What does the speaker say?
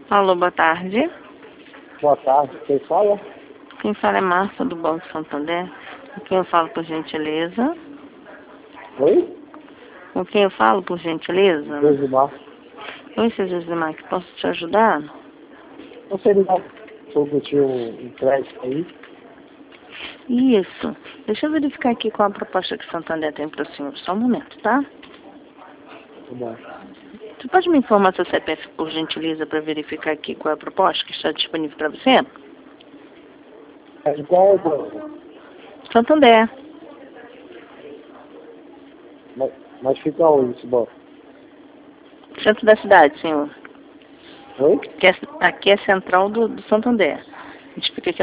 Alô, boa tarde. Boa tarde, quem fala? Quem fala é Márcia, do Banco Santander. Com quem eu falo, por gentileza? Oi? Com quem eu falo, por gentileza? Josimar. Oi, seu Josimar, que posso te ajudar? Você ligar sobre tinha um crédito aí? Isso. Deixa eu verificar aqui qual a proposta que o Santander tem para o senhor. Só um momento, tá? Tá bom. Você pode me informar seu CPF, por gentileza, para verificar aqui qual é a proposta que está disponível para você? É igual ao banco, Santander. mas fica onde esse banco? Centro da cidade, senhor. Oi? Aqui é central do Santander. A gente fica aqui